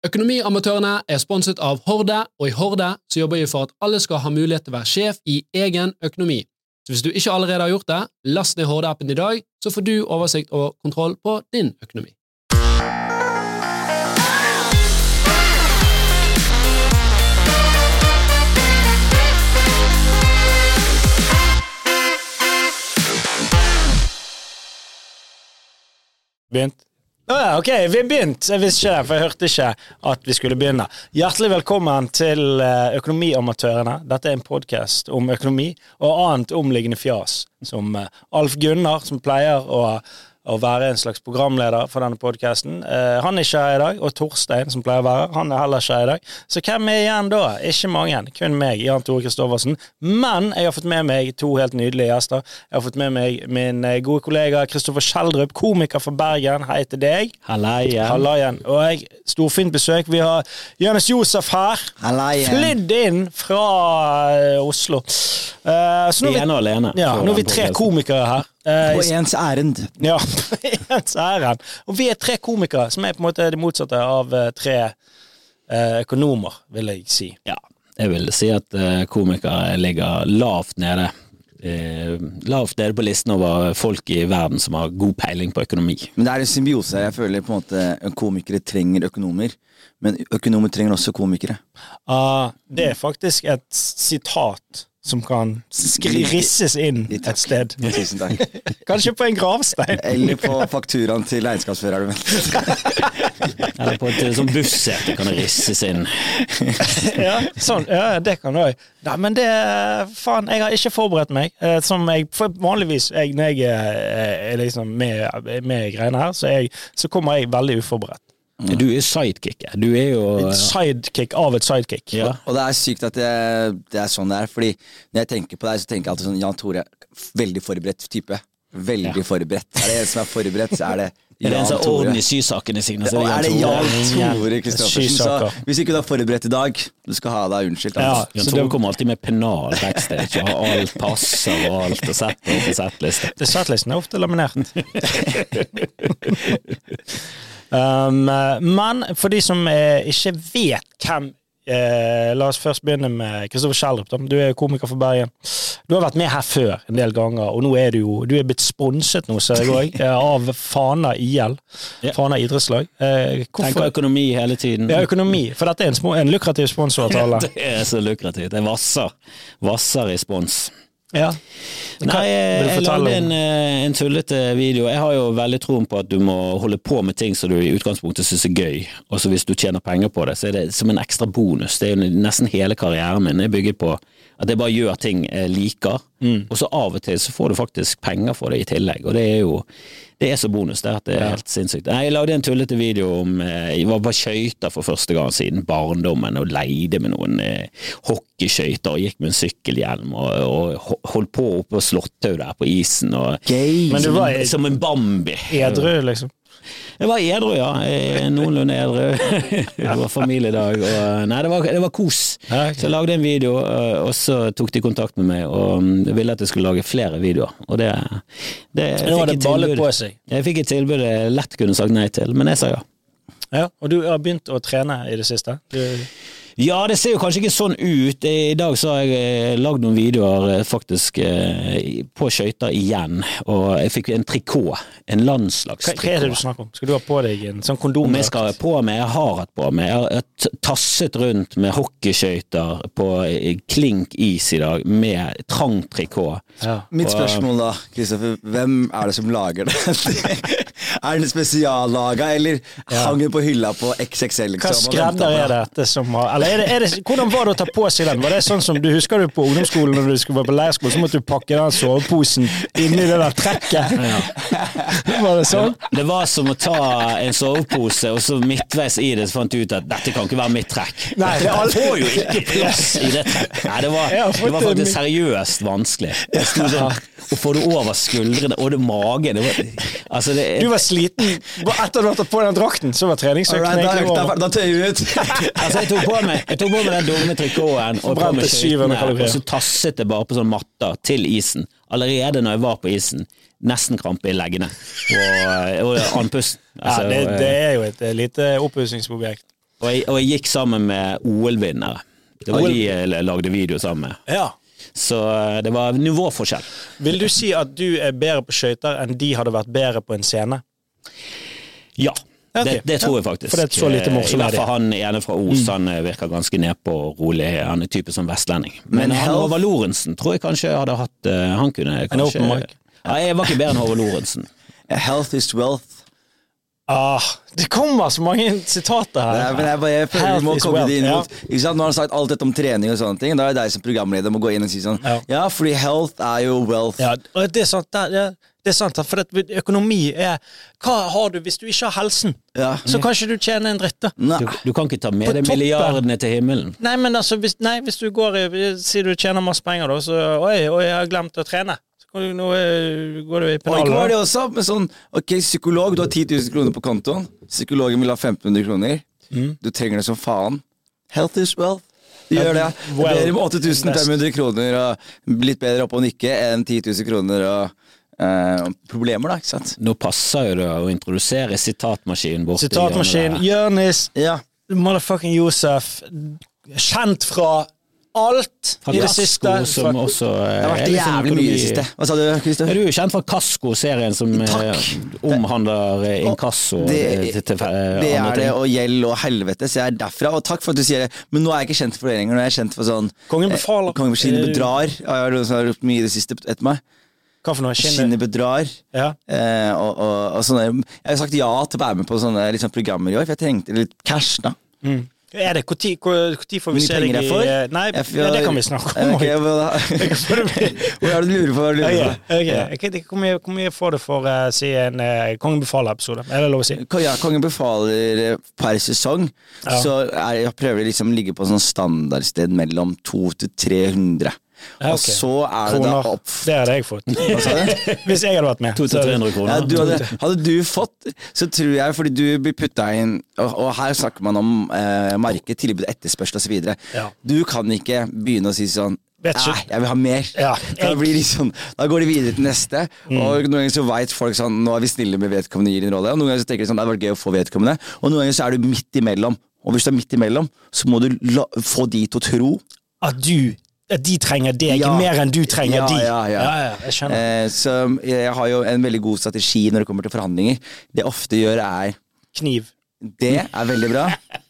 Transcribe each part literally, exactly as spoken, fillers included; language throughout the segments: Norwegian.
Økonomiamatørene er sponset av Horde, og i Horde så jobber vi for at alle skal ha mulighet til å være sjef i egen økonomi. Så hvis du ikke allerede har gjort det, last ned Horde-appen i dag, så får du oversikt og kontroll på din økonomi. Begynt? Ah, ok, vi har begynt. Jeg visste ikke det, for jeg hørte ikke at vi skulle begynne. Hjertelig velkommen til Økonomiamatørene. Dette er en podcast om økonomi og annet omliggende fjas, som Alf Gunnar, som pleier å å være en slags programleder for denne podcasten. Uh, han er ikke her i dag, og Torstein, som pleier å være, han er heller ikke her i dag. Så hvem er igjen da? Ikke mange, kun meg, Jan Tore Kristoffersen. Men jeg har fått med meg to helt nydelige gjester. Jeg har fått med meg min gode kollega Kristoffer Kjeldrup, komiker fra Bergen. Hei til deg. Hallaien. Hallaien. Og jeg, storfint besøk. Vi har Jonas Josef her. Hallaien. Flydd inn fra uh, Oslo. Uh, så nå er vi, Ene og alene. Ja, nå er vi tre komikere her. På ens ærend. Ja, på ens ærend. Og vi er tre komikere, som er på en måte det motsatte av tre eh, økonomer, vil jeg si. Ja, jeg vil si at eh, komikere ligger lavt nede. Eh, lavt nede på listen over folk i verden som har god peiling på økonomi. Men det er en symbiose. Jeg føler på en måte komikere trenger økonomer, men økonomer trenger også komikere. Uh, det er faktisk et sitat som kan skri risses inn et sted. Tusen takk. Kanskje på en gravstein. Eller på fakturaen til regnskapsføreren. Eller på et sånn bussete kan det risses inn. Ja, sånn, ja, det kan du også. Nei, men det, faen, jeg har ikke forberedt meg. Som jeg, for vanligvis, jeg, når jeg er liksom med, med greiene her, så, jeg, så kommer jeg veldig uforberedt. Mm. Du er sidekick. Du er jo et sidekick av et sidekick. Ja. Og, og det er sykt at det, det er sånn det er, fordi når jeg tenker på deg, så tenker jeg alltid sånn, Jan Tore, veldig forberedt type. Veldig ja. forberedt. Er det en som er forberedt, så er det Jan Tore. Er det en sånn orden i sysakene sine, så er det Jan Tore Kristoffersen. Så hvis ikke du er forberedt i dag, du skal ha deg unnskyldt. Ja, Jan Tore kommer alltid med penal backstage, og alt passer og alt, og setter på settliste. Det settlisten er ofte laminert. Um, men for de som eh, ikke vet hvem eh, la oss først begynne med Kristoffer Kjeldrup. Du er komiker for Bergen. Du har vært med her før en del ganger, og nå er du jo du er blitt sponset nå, ser jeg også, av Fana I L, ja. Fana idrettslag. Eh, Tenker økonomi hele tiden. Ja, økonomi, for dette er en, små, en lukrativ sponsoravtale. Ja, det er så lukrativt. Det er vasser, vasser i spons. Ja. Nei, jeg, jeg lagde en, en tullete video. Jeg har jo veldig troen på at du må holde på med ting som du i utgangspunktet synes er gøy, og så hvis du tjener penger på det, så er det som en ekstra bonus. Det er jo nesten hele karrieren min er bygget på at jeg bare gjør ting jeg liker, mm. og så av og til så får du faktisk penger for det i tillegg, og det er jo det er så bonus det, at det er helt sinnssykt. Jeg lagde en tullete video om, jeg var bare skøyter for første gang siden barndommen, og leide med noen eh, hockeyskøyter, og gikk med en sykkelhjelm, og, og holdt på oppe på Slåttau der på isen, og Men du som, var en, som en Bambi. Edru, liksom? Jeg var edru, ja. Noenlunde edru. Det var familiedag, og nei, det var, det var kos. Ja, okay. Så jeg lagde en video, og så tok de kontakt med meg, og ville at jeg skulle lage flere videoer. Og det, det Nå var det ballet på seg. Jeg fikk et tilbud jeg lett kunne sagt nei til, men jeg sa ja. Ja, og du har begynt å trene i det siste? Du... Ja, det ser jo kanskje ikke sånn ut. I dag så har jeg lagd noen videoer faktisk på skøyter igjen, og jeg fikk en trikot, en landslagstrikot. Hva er det du snakker om? Skal du ha på deg en sånn kondom? Om jeg skal ha på meg, jeg har hatt på meg. Jeg har tasset rundt med hockeyskøyter på klink is i dag, med trang trikot. Ja. Mitt spørsmål da, Kristoffer, hvem er det som lager det? Er det spesiallaga, eller ja. hang på hylla på X X L? Hva skredder er dette som har... Eller er det, er det, hvordan var det å ta på seg den? Var det sånn som du husker du på ungdomsskolen når du skulle være på leirskole, så måtte du pakke den soveposen inn i det der trekket? Ja. Var det sånn? Det, det var som å ta en sovepose, og så midtveis i det så fant du ut at dette kan ikke være mitt trekk. Nei, det er alt... får jo ikke plass i det trekket. Nei, det var, det var faktisk seriøst vanskelig. Det stod sånn, og får du over skuldrene, og det magen. Det var, altså det, du var sliten. Etter du hadde tatt på den drakten, så var treningsøkene right, egentlig over. Da, da tøy vi ut. Altså, jeg tok på meg Jeg tok på meg den dumme trikoten og på med skøytene, og så tasset jeg bare på sånn matter til isen. Allerede når jeg var på isen, nesten krampe i leggene og, og andpusten. Altså, ja, det, det er jo et lite oppussingsobjekt. Og jeg, og jeg gikk sammen med O L-vinnere. Det var de jeg lagde video sammen med. Ja. Så det var nivåforskjell. Vil du si at du er bedre på skøyter enn de hadde vært bedre på en scene? Ja, okay. det, det tror jeg faktisk. For det er så lite morsomt. I hvert fall han ene fra Os, mm. han virker ganske nedpå og rolig. Han er type som vestlending. Men, Men han Håvard Lorentzen tror jeg kanskje hadde hatt, han kunne kanskje... Ja, jeg var ikke bedre enn Håvard Lorentzen. Health is wealth. Ah, det kommer så mange sitater her. Nei, men jeg, bare, jeg føler vi må komme det inn mot. Ja. Ikke sant? Nå har han sagt alt dette om trening og sånne ting. Da er det deg som programleder må gå inn og si sånn. Ja, ja fordi health er jo wealth. Ja, og det er sant. Det er, det er sant, for det, økonomi er... Hva har du hvis du ikke har helsen? Ja. Så kan ikke du tjene en dritt da. Du, du kan ikke ta med deg milliardene til himmelen. Nei, men altså, hvis, nei, hvis du går i... Sier du tjener masse penger da, så... Oi, oi, jeg har glemt å trene. Nå går du i penalen. Og ikke var det også med sånn, ok, psykolog, du har ti tusen kroner på kontoen, psykologen vil ha femten hundre kroner, mm. du trenger det som faen. Health is wealth. Du gjør det. Det er bedre med åtte tusen fem hundre kroner og litt bedre opp og nikke enn ti tusen kroner og uh, problemer da, ikke sant? Nå passer jo det å introdusere sitatmaskinen bort. Sitatmaskinen, Jørnis, ja. Motherfucking Josef, kjent fra alt i det siste. Som også det har vært jævlig mye i det siste. Hva sa du, Kristian? Er du kjent fra Kasko-serien som Takk. omhandler inkasso? Det, til, til, til, det er det, og gjeld og helvete, så jeg er derfra. Og takk for at du sier det, men nå er jeg ikke kjent for det lenger. Nå er jeg kjent for sånn Kongen befaler. Eh, Kongen bedrar. Jeg har har ropt mye i det siste etter meg. Hva for noe? Skinnet bedrar. Ja. Eh, og, og, og sånne, jeg har sagt ja til å være med på sånne litt sånn programmer i år, for jeg trengte litt cash da. Mm. Er det, hvor tid, hvor tid får vi se deg i... Nei, jeg, ja, det kan vi snakke om. Okay, hva er det du lurer på? Hva er det du lurer på? Okay, okay. Jeg vet ikke hvor mye, hvor mye får du for å uh, si en uh, Kongen befaler-episode? Er det lov å si? Ja, Kongen befaler per sesong, ja. Så er, jeg prøver liksom å ligge på sånn standardsted mellom to til tre hundre. Ja, okay. Og så er det kroner. Da opp... Det hadde jeg fått. Hvis jeg hadde vært med. to til tre hundre kroner. Ja, du hadde, hadde du fått, så tror jeg, fordi du blir puttet inn, og, og her snakker man om eh, marked, tilbud, etterspørsel og så videre. Ja. Du kan ikke begynne å si sånn, nei, jeg vil ha mer. Ja, da, blir de sånn, da går de videre til neste, mm. og noen ganger så vet folk sånn, nå er vi snille med vedkommende gir en rolle, og noen ganger så tenker de sånn, det var gøy å få vedkommende, og noen ganger så er du midt imellom, og hvis du er midt imellom, så må du la, få de til å tro at du at de trenger deg ja. Mer enn du trenger ja, de. Ja, ja. Ja, ja, jeg skjønner. Eh, så jeg har jo en veldig god strategi når det kommer til forhandlinger. Det jeg ofte gjør er... Kniv. Det er veldig bra.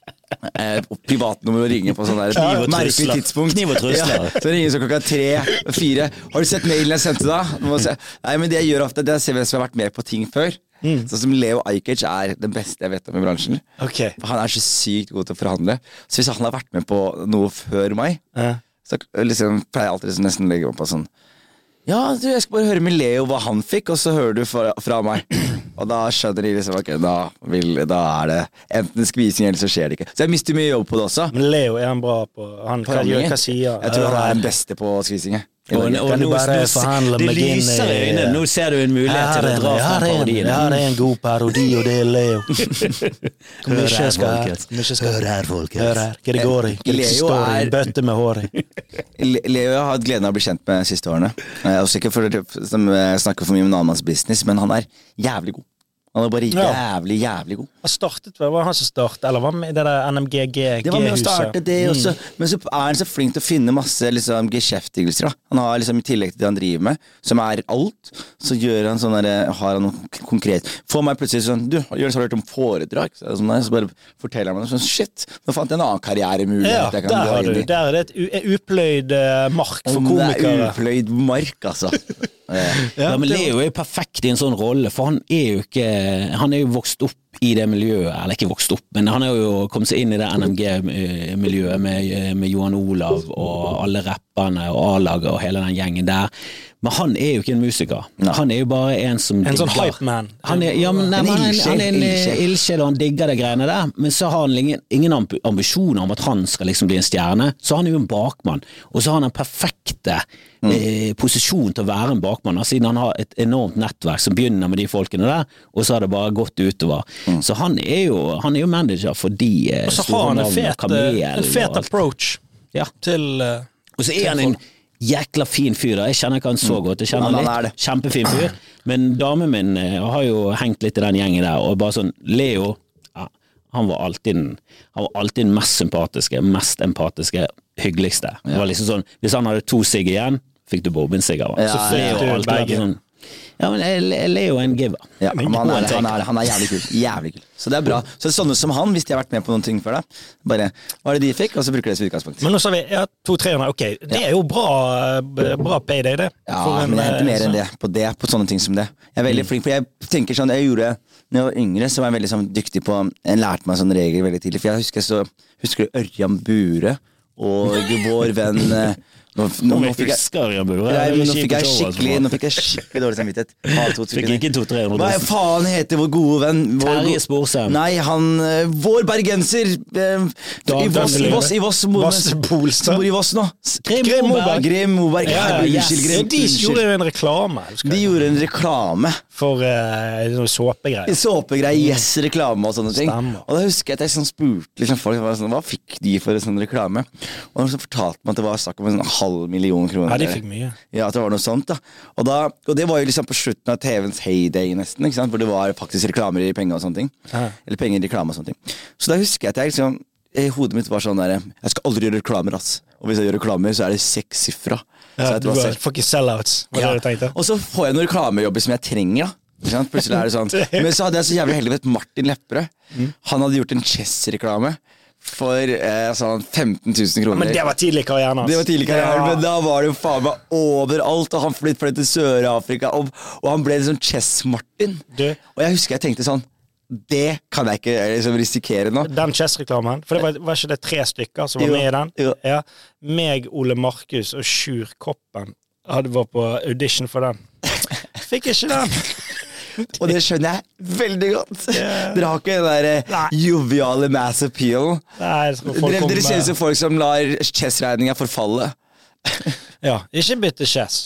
Eh, privatnummer å ringe på sånn der ja, merkelig tidspunkt. Kniv og trusler. Ja, så ringer så klokka tre, fire. Har du sett mailen jeg sendte da? Nei, men det jeg gjør ofte, det er å se hvem som har vært med på ting før. Mm. Sånn som Leo Ajkic er den beste jeg vet om i bransjen. Okay. Han er så sykt god til å forhandle. Så hvis han har vært med på noe før meg, ja. Så liksom, pleier jeg alltid liksom, nesten legge meg på sånn ja, du, jeg skal bare høre med Leo hva han fikk, og så hører du fra, fra meg. Og da skjønner de liksom ok, da, vil, da er det enten skvising eller så skjer det ikke. Så jeg mister mye jobb på det også. Men Leo, er han bra på han, hva, gjør, hva sier? Jeg tror han er den beste på skvising. Og, og, og nå, nå, det lyser i øynene. Nå ser du en mulighet til å dra fra parodien. Ja, det er en god parodi, og det er Leo. Hør her, folkens. Hør her, folkens. Hør her, hva det går i. Hva det står i bøtte med håret. Leo har hatt gleden av å bli kjent med siste årene. Jeg er også ikke for som snakker for mye om en annen manns business, men han er jævlig god. Han er bare jævlig, jævlig god. Han startet, var det han som startet, eller var det det der N M G G-huset? Det var med å starte det også, mm. men så er han så flink til å finne masse liksom, geskjeftigelser. Han har liksom i tillegg til det han driver med, som er alt, så gjør han sånn der, har han noe konkret. Får meg plutselig sånn, du, Jørgens, har du hørt om foredrag? Så, sånn der, så bare forteller han meg sånn, shit, nå fant jeg en annen karrieremulighet. Ja, jeg kan der har du, der er det et upløyd uh, mark for om komikere. Det er upløyd mark, altså. Ja, ja, men Leo er jo perfekt i en sånn rolle, for han er jo ikke han er jo vokst opp i det miljøet, eller ikke vokst opp, men han har jo kommet seg inn i det N M G-miljøet med, med Johan Olav og alle rapperne og A-laget og hele den gjengen der. Men han er jo ikke en musiker. Han er jo bare en som en sånn hype-man. Han er, ja, men, nei, en han, han er en ildsjel, og han digger det greiene der, men så har han ingen, ingen ambisjoner om at han skal liksom bli en stjerne, så han er jo en bakmann, og så har han en perfekte mm. eh, posisjon til å være en bakmann, siden han har et enormt nettverk som begynner med de folkene der, og så har det bare gått utover. Mm. Så han er, jo, han er jo manager for de eh, og så har han en fet, en fet approach ja. til uh, og så er han en jækla fin fyr da, jeg kjenner ikke han så godt, jeg kjenner han litt, kjempefin fyr, men damen min uh, har jo hengt litt i den gjengen der, og bare sånn, Leo, ja, han var alltid den, han var alltid den mest sympatiske, mest empatiske, hyggeligste. Det var liksom sånn, hvis han hadde to sigg igjen, fikk du bourbon-sigger. Ja, så fikk du alltid begge. Sånn, ja, men Leo er en giver. Ja, han, er, han, er, han er jævlig kul. Jævlig kul. Så det er bra. Så det er sånne som han, hvis de har vært med på noen ting før deg, bare, hva er det de fikk, og så bruker de det som utgangspunkt. Men nå sa vi, ja, to tre hundre, ok, det er jo bra, bra payday det. Ja, en, men jeg er mer enn det på det, på sånne ting som det. Jeg er veldig flink, for jeg tenker sånn, jeg gjorde, når jeg var yngre, så var jeg veldig sånn, dyktig på, jeg lærte meg sånne regler veldig tidlig, for jeg husker, så, husker du Ørjan Bure, og vår venn... Nå, nå, nå, fikk jeg, jeg, nå, fikk jeg skikkelig, nå fikk jeg skikkelig dårlig samvittighet. Fikk ikke to tre hundre. Hva faen heter vår gode venn? Terje Sporsem. Nei, han vår bergenser eh, i Voss, i Voss, i Voss, Bolstad. Bor i Voss nå. Grim Moberg. Grim Moberg. Ja, ja, yes. ja, de gjorde jo en reklame. De gjorde en reklame for uh, noe såpegreier. Såpegreier, yes, reklame og sånne ting. Stemmer. Og da husker jeg at jeg sånn spurte liksom, folk, sånn, hva fikk de for en sånn reklame? Og de så fortalte meg at det var snakk om en sånn halv million kroner. Ja, de fikk mye. Ja, at det var noe sånt da. Og, da, og det var jo liksom på slutten av T Vens heyday nesten, ikke sant? Hvor det var faktisk reklamer i penger og sånne ting. Ja. Eller penger i reklame og sånne ting. Så da husker jeg at jeg liksom, i hodet mitt var sånn der, jeg skal aldri gjøre reklamer, ass. Og hvis jeg gjør reklamer, så er det seks siffra. Ja, du var fucking sellouts, var ja. det du tenkte? Og så får jeg noen reklamejobber som jeg trenger, da. Plutselig er det sånn. Men så hadde jeg så jævlig heldig ved Martin Lepperød. Mm. Han hadde gjort en Chess-reklame for eh, sånn femten tusen kroner. Men det var tidlig i karrieren hans. Det var tidlig i karrieren, ja. Men da var det jo faen meg overalt, og han flyttet fløy til Sør-Afrika, og, og han ble liksom Chess-Martin. Og jeg husker jeg tenkte sånn, det kan jeg ikke liksom, risikere nå. Den Chess-reklamen, for det var, var ikke det tre stykker som var jo, med i den? Jo. Ja. Meg, Ole Markus og Sjur Koppen hadde vært på audition for den. Fikk ikke den. Og det skjønner jeg veldig godt. Yeah. Dere har ikke den der joviale mass appeal. Nei, dere, dere ser ut som folk som lar chess-regninga forfalle. Ja, ikke bytte chess.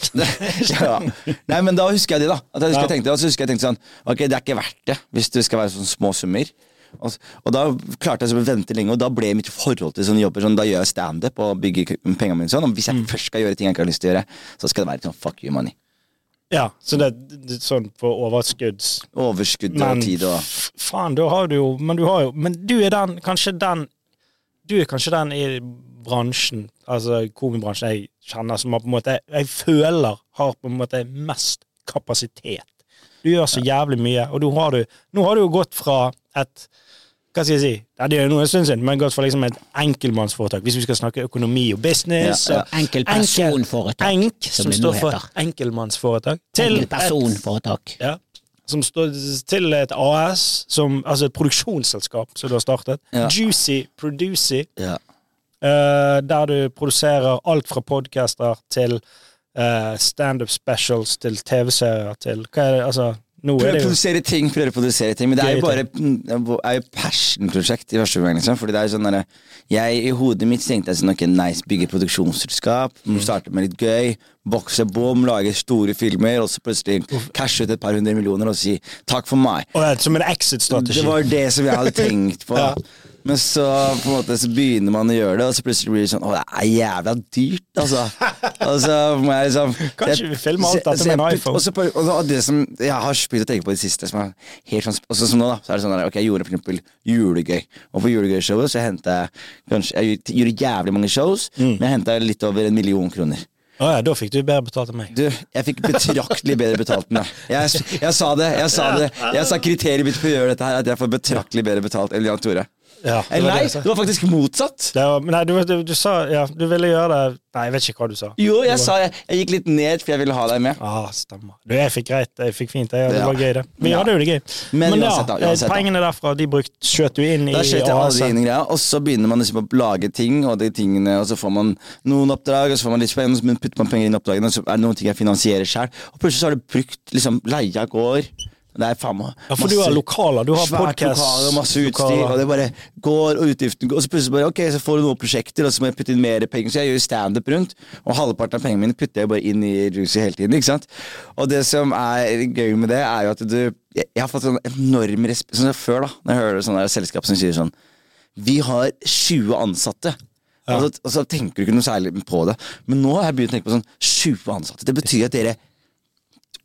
Ja. Nei, men da husker jeg det da. At jeg husker, ja. jeg tenkte, så husker jeg tenkte sånn, ok, det er ikke verdt det, hvis det skal være sånne små summer. Og, og da klarte jeg så å vente lenge, og da ble mitt forhold til sånne jobber sånn, da gjør jeg stand-up og bygger pengene mine sånn, og hvis jeg mm. først skal gjøre ting jeg ikke har lyst til å gjøre, så skal det være sånn, fuck you money. Ja, så det er sånn på overskudds. Overskudd og tid og... Faen, da har du jo, men du har jo, men du er den, kanskje den, du er kanskje den i bransjen, altså komibransjen jeg kjenner, som har på en måte, jeg føler har på en måte mest kapasitet. Du gjør så jævlig mye, og du har du, nå har du jo gått fra et, hva skal jeg si, ja, det er jo noe en stund siden, men gått fra liksom et enkeltmannsforetak, hvis vi skal snakke økonomi og business. Ja, ja. Enkelpersonforetak, enk, som, som står for enkelmannsforetak. Enkelpersonforetak. Ja, som står til et A S, som, altså et produksjonsselskap som du har startet. Ja. Juicy Producy, ja. uh, der du produserer alt fra podcaster til uh, stand-up specials, til T V-serier, til, hva er det, altså... Prøve å produsere ting, prøve å produsere ting, men det er jo bare er jo passion-prosjekt i første gang, liksom, fordi det er jo sånn der, jeg i hodet mitt tenkte jeg sånn, ok, nice, bygge produksjonsselskap, mm. starte med litt gøy, bokse bom, lage store filmer, og så plutselig cashe ut et par hundre millioner og si, takk for meg. Oh, ja, som en exit-strategi. Det var det som jeg hadde tenkt på. Ja. Men så på en måte så begynner man å gjøre det, og så plutselig blir det sånn, å, det er jævla dyrt, altså. Og så må jeg liksom... Kanskje vi filmer alt dette med en iPhone. Og så på, og det som jeg har begynt å tenke på i det siste, som er helt sånn, og så som nå da, så er det sånn der, ok, jeg gjorde for eksempel julegøy, og på julegøy-showet så hentet jeg, kanskje, jeg gjorde jævlig mange shows, mm. men jeg hentet litt over en million kroner. Å ja, da fikk du bedre betalt enn meg. Du, jeg fikk betraktelig bedre betalt enn deg. Jeg, jeg sa det, jeg sa det. Jeg sa kriteriet mitt for å gjøre dette her, at jeg får betraktelig bedre betalt enn Jan Tore. Ja, det Eller nei, det, det var faktisk motsatt. Det var, nei, du, du, du sa, ja, du ville gjøre det. Nei, jeg vet ikke hva du sa. Jo, jeg sa, jeg, jeg gikk litt ned, for jeg ville ha deg med. Ah, stemmer. Du, jeg fikk greit, jeg fikk fint, jeg, det ja. var gøy det. Vi ja. hadde jo det gøy. Men, Men uansett, ja, da, uansett, pengene derfra, de brukt, skjøt du inn i Da skjøt jeg alle de inn i greia, og så begynner man liksom å lage ting, og de tingene, og så får man noen oppdrag, og så får man litt penger, og så putter man penger inn i oppdragene, og så er det noen ting jeg finansierer selv, og plutselig så har du brukt liksom leia går. Det er faen meg ja, for du har lokaler, du har podcast lokaler, masse utstyr, og det bare går og utgiften går, og så plutselig bare, ok, så får du noen prosjekter, og så må jeg putte inn mer penger, så jeg gjør stand-up rundt, og halvparten av pengene mine putter jeg bare inn i Juicy hele tiden, ikke sant? Og det som er gøy med det er jo at du, jeg, jeg har fått sånn enorm respekt, sånn som før da, når jeg hører sånne selskap som sier sånn, vi har tjue ansatte, ja. og, så, og så tenker du ikke noe særlig på det, men nå har jeg begynt å tenke på sånn, tjue ansatte, det betyr at dere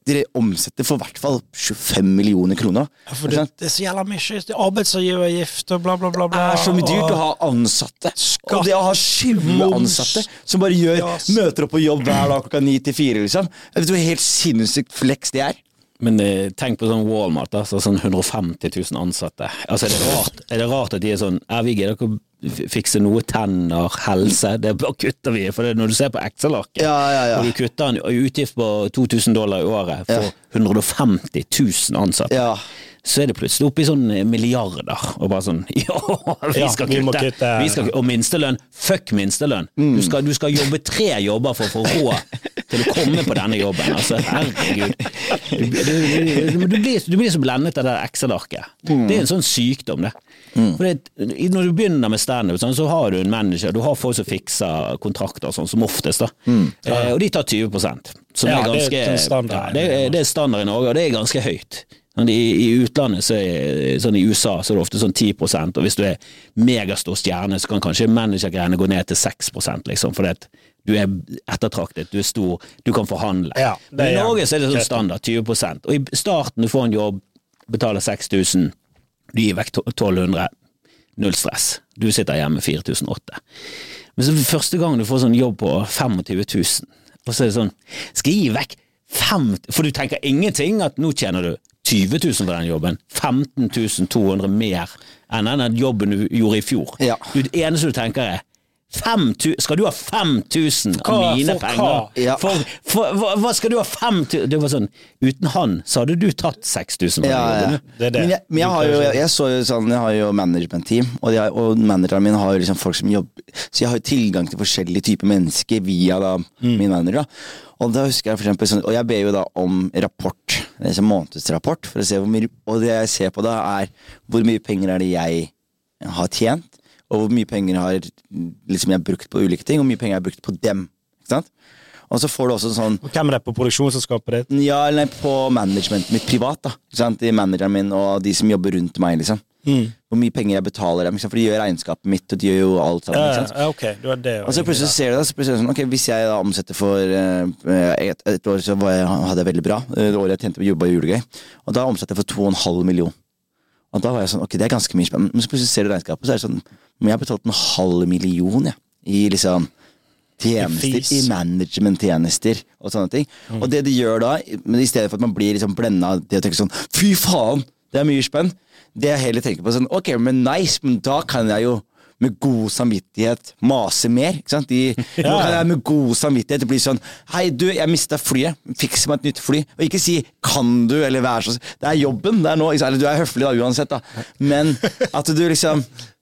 dere omsetter for hvert fall tjuefem millioner kroner. Ja, for det, det er så jævla mye, det er arbeidsgivergift og bla bla bla bla. Det er så mye dyrt å ha ansatte. Skatt, og det å ha tjue ansatte som bare gjør, yes. møter opp på jobb hver dag klokka ni til fire, liksom. Jeg vet du hvor helt sinnssykt flex det er. Men eh, tenk på sånn Walmart, da, så sånn hundre og femti tusen ansatte. Altså, er det rart, er det rart at de er sånn, er vi gidder ikke fikse noe tenner, helse, det bare kutter vi, for det, når du ser på Excel-arket, ja, ja, ja. og du kutter en utgift på to tusen dollar i året for ja. hundre og femti tusen ansatte, ja. så er det plutselig oppe i sånn milliarder, og bare sånn, ja, vi skal ja, vi kutte, kutte. Vi skal, og minstelønn, fuck minstelønn, mm. du, skal, du skal jobbe tre jobber for å få råd til å komme på denne jobben, altså, herregud. Du, du, du, du, blir, du blir så blendet av det Excel-arket. Mm. Det er en sånn sykdom, det. Mm. For det, når du begynner med stand-up, sånn, så har du en manager, du har folk som fikser kontrakter, sånn, som oftest, da. Mm. Ja. Eh, og de tar tjue prosent. Som ja, er ganske, det er standard. Ja, det, er, det er standard i Norge, og det er ganske høyt. I, I utlandet, så er, sånn i U S A, så er det ofte sånn ti prosent, og hvis du er megastor stjerne, så kan kanskje managergreiene gå ned til seks prosent, liksom, for det du er ettertraktet, du er stor, du kan forhandle. Ja, Men i Norge så er det sånn standard, tjue prosent. Og i starten du får en jobb, betaler seks tusen, du gir vekk tolv hundre, null stress. Du sitter hjemme fire tusen åtte. Men så første gang du får sånn jobb på tjuefem tusen, og så er det sånn, skal jeg gi vekk fem, for du tenker ingenting at nå tjener du tjue tusen på den jobben, femten tusen to hundre mer enn den jobben du gjorde i fjor. Ja. Du, det eneste du tenker er, fem tusen, skal du ha fem tusen av mine for, penger? Ja. For, for, hva, hva skal du ha fem tusen? Det var sånn, uten han, så hadde du tatt seks tusen på den ja, jobben. Ja. Det er det. Men, jeg, men jeg har jo, jeg, jeg så jo sånn, jeg har jo management-team, og, har, og manageren min har jo liksom folk som jobber, så jeg har jo tilgang til forskjellige typer mennesker via da, mm. min manager da. Og da husker jeg for eksempel sånn, og jeg ber jo da om rapport, det er en månedsrapport, for å se hvor mye, og det jeg ser på da er hvor mye penger er det jeg har tjent, og hvor mye penger har liksom jeg brukt på ulike ting, og hvor mye penger jeg har brukt på dem, ikke sant? Og så får du også sånn... Og hvem er det på produksjonsselskapet ditt? Ja, eller på managementet mitt privat da, ikke sant? De manageren min og de som jobber rundt meg, liksom. Mm. Hvor mye penger jeg betaler dem, ikke sant? For de gjør regnskapet mitt, og de gjør jo alt sammen, ikke sant? Ja, ok, du har det. Og så plutselig ser du det, så plutselig er det sånn, ok, hvis jeg da omsetter for uh, et, et år, så var jeg, hadde jeg veldig bra, det året jeg tjente på jobba julegøy, og da omsetter jeg for to og en halv million. Og da var jeg sånn, ok, det er ganske mye spennende, men så plutselig ser du regnskapet, så er det sånn, men jeg har betalt en halv million, ja, i liksom tjenester, i management-tjenester og sånne ting. Mm. Og det de gjør da, men i stedet for at man blir liksom blendet av det å tenke sånn, fy faen, det er mye spenn. Det jeg heller tenker på sånn, ok, men nice, men da kan jeg jo med god samvittighet mase mer, ikke sant? De, ja. Nå kan jeg med god samvittighet bli sånn, hei du, jeg mistet flyet, fiks meg et nytt fly, og ikke si, kan du, eller vær sånn, det er jobben, det er nå, eller du er høflig da uansett da, men at du liksom,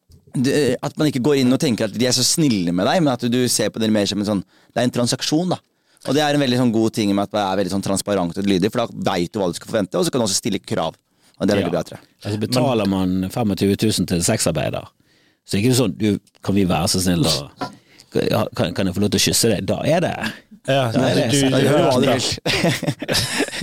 at man ikke går inn og tenker at de er så snille med deg, men at du ser på det mer som en sånn, det er en transaksjon da, og det er en veldig sånn god ting med at det er veldig sånn transparent og lydig, for da vet du hva du skal forvente, og så kan du også stille krav, og det er veldig ja. Bra, tror jeg. Altså betaler man tjuefem tusen til sexarbeider, så er det ikke sånn, du, kan vi være så snill da, kan, kan jeg få lov til å kysse deg? Da er det. Ja, da er det. Du, du, hører hva du vil.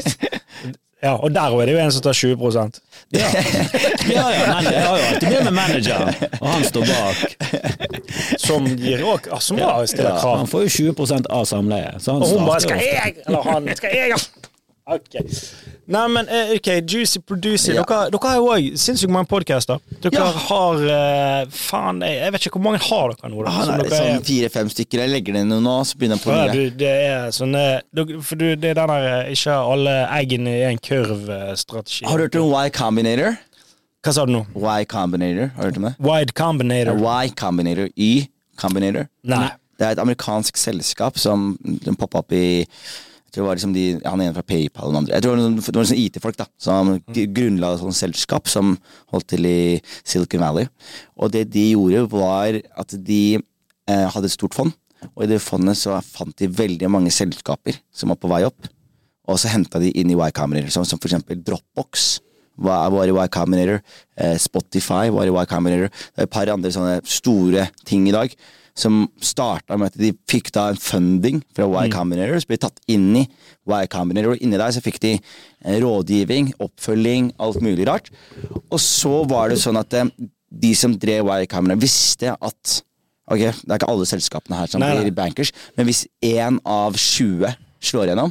Ja, og der er det jo en som tar tjue prosent. Ja, ja, ja, men jeg har jo alltid med med manageren, og han står bak. Som gir også, som ja, stiller krav. Han får jo tjue prosent av samleie. Så han og hun bare, skal jeg, eller han, skal jeg, ja. Ok. Nei, men ok, Juicy Producer, ja. dere, dere har jo også sinnssykt mange podcaster. Dere ja. Har, uh, faen, jeg, jeg vet ikke hvor mange har dere nå. Da, ah, nei, sånn er... fire-fem stykker, jeg legger det noe nå, så begynner jeg på ja, nye. Du, det er sånn, for du, det er den der, ikke alle eggene i en kurv-strategi. Har du hørt om Y Combinator? Hva sa du nå? Y Combinator, har du hørt om det? Y Combinator. Y Combinator, Y Combinator. Nei. Det er et amerikansk selskap som poppet opp i det var liksom de, han er en fra PayPal og den andre. Jeg tror det var, det var sånn I T-folk da, som grunnla et sånt selskap som holdt til i Silicon Valley. Og det de gjorde var at de eh, hadde et stort fond, og i det fondet så fant de veldig mange selskaper som var på vei opp, og så hentet de inn i Y Combinator, som, som for eksempel Dropbox var, var i Y Combinator, eh, Spotify var i Y Combinator, det er et par andre sånne store ting i dag, som startet med at de fikk da en funding fra Y Combinator, så ble tatt inn i Y Combinator, og inni der så fikk de rådgivning, oppfølging, alt mulig rart. Og så var det sånn at de som drev Y Combinator visste at, ok, det er ikke alle selskapene her som nei, blir bankers, men hvis en av tjue slår gjennom,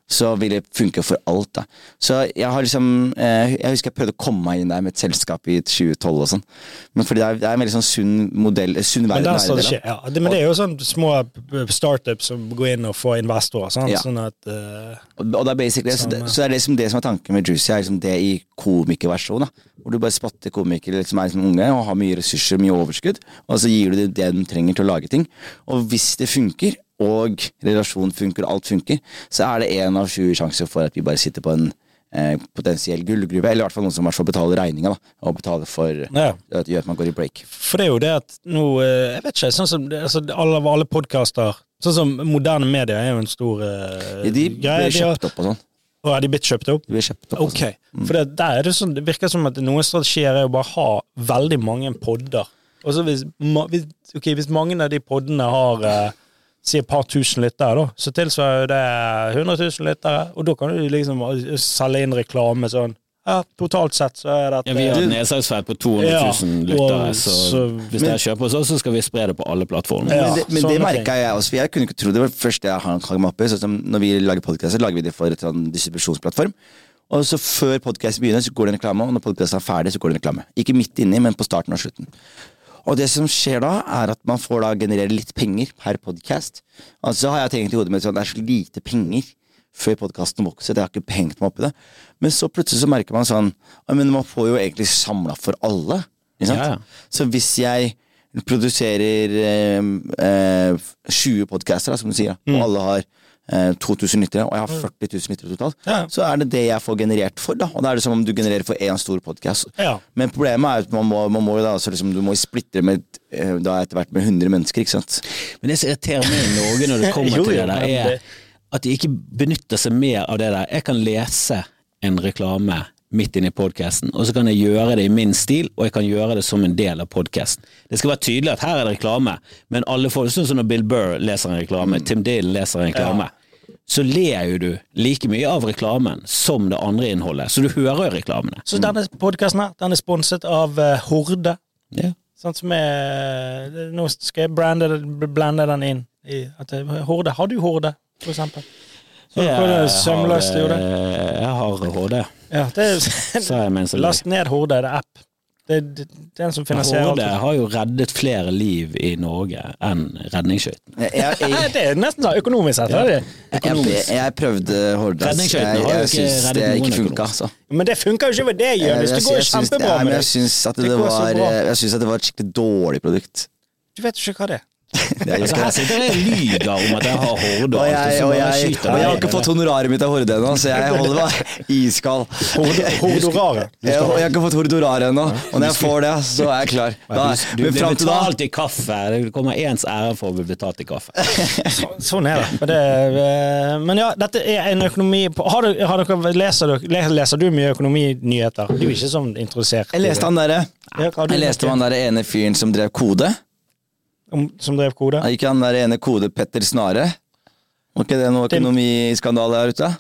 så vil det funke for alt da. Så jeg har liksom, eh, jeg husker jeg prøvde å komme meg inn der med et selskap i tjue tolv og sånn, men fordi det er, det er en veldig sånn sunn modell, sunn verden. Men, det er, ja, det, men det er jo sånn små startups som går inn og får investorer, sånn, ja. Sånn at... Uh, og, og det er basically, så det, så er det liksom det som er tanken med Juicy, er liksom det i komikerversjonen, hvor du bare spotter komikere som er liksom unge og har mye ressurser, mye overskudd, og så gir du det det de trenger til å lage ting. Og hvis det funker, og relasjon funker, alt funker, så er det en av tjue sjanser for at vi bare sitter på en eh, potensiell gullgruve, eller i hvert fall noen som i hvert fall betaler regninga, da, og betaler for ja. At, gjør at man går i break. For det er jo det at nå, jeg vet ikke, sånn som altså, alle, alle podcaster, sånn som moderne medier er jo en stor uh, ja, de blir kjøpt opp og sånn. Og er de blitt kjøpt opp? De blir kjøpt opp. Ok, mm. For det, der er det sånn, det virker som at noen strategier er jo bare ha veldig mange podder, og så hvis, hvis, okay, hvis mange av de poddene har uh, si et par tusen lyttere, da, så tilsvarer det hundre tusen lyttere, og da kan du liksom selge inn reklame sånn, ja, totalt sett så er det ja, vi har et nedsalgsfelt på to hundre tusen ja, lyttere, så, så hvis dere kjøper oss, så skal vi spre det på alle plattformer. Ja, men det, men det merket jeg også, for jeg kunne ikke tro det var først jeg har en mappe, sånn som når vi lager podcaster, lager vi det for et sånn distribusjonsplattform, og så før podcasten begynner, så går det en reklame, og når podcasten er ferdig, så går det en reklame. Ikke midt inni, men på starten og slutten. Og det som skjer da, er at man får da generere litt penger per podcast. Altså har jeg tenkt i hodet med at det er så lite penger før podcasten vokser, det har ikke hengt meg opp i det. Men så plutselig så merker man sånn, men man får jo egentlig samlet for alle, ikke sant? Ja. Så hvis jeg produserer eh, eh, tjue podcaster, da, som du sier, mm. og alle har to tusen lyttere, og jeg har førti tusen lyttere totalt, ja. Så er det det jeg får generert for, da. Og da er det som om du genererer for en stor podcast. Ja. Men problemet er at man må, man må da, altså liksom, du må splitte med, da etter hvert med hundre mennesker, ikke sant? Men det som irriterer meg i Norge når det kommer til det der, er at de ikke benytter seg mer av det der. Jeg kan lese en reklame midt inne i podcasten, og så kan jeg gjøre det i min stil, og jeg kan gjøre det som en del av podcasten. Det skal være tydelig at her er det reklame, men alle får, sånn som når Bill Burr leser en reklame, mm. Tim Dillon leser en reklame, ja. Så ler jo du like mye av reklamen som det andre innholdet, så du hører jo reklamene. Så denne podcasten her, den er sponset av uh, Horde, ja. Sånn som er, nå skal jeg brande, blande den inn i, at Horde, har du Horde, for eksempel? Så jeg, det sømløst, har, det? jeg har Horde. Ja, det er, last ned Horde, det er app. Det, det, det er den som finansierer Horde har jo reddet flere liv i Norge enn redningsskøyten. Det er nesten så økonomisk sett. Ja. Økonomisk. Jeg, jeg prøvde Horde. Jeg, jeg synes det ikke funket. Altså. Men det funker jo ikke ved det, gjør, hvis det går kjempebra med det. Jeg synes at det, det, var, jeg synes at det var et skikkelig dårlig produkt. Du vet jo ikke hva det er. Altså, her sitter jeg lyger om at jeg har Horde, og jeg, og jeg, og jeg har ikke fått honoraret mitt av Horde ennå, så jeg holder meg iskald. Hordoraret. Ja, og jeg har ikke fått hordoraret ennå, og når jeg får det, så er jeg klar. Da, du blir betalt i kaffe, det kommer ens ære for å bli betalt i kaffe. Så, sånn er det. Men, det. Men ja, dette er en økonomi på, har du, har dere, leser, du, leser du mye økonominyheter? Du er ikke sånn interessert. Jeg leste han der, jeg leste han der ene fyren som drev Kode. Som drev Kode? Er ikke han der ene Kode Petter Snare? Var ikke det noe økonomiskandale her ute?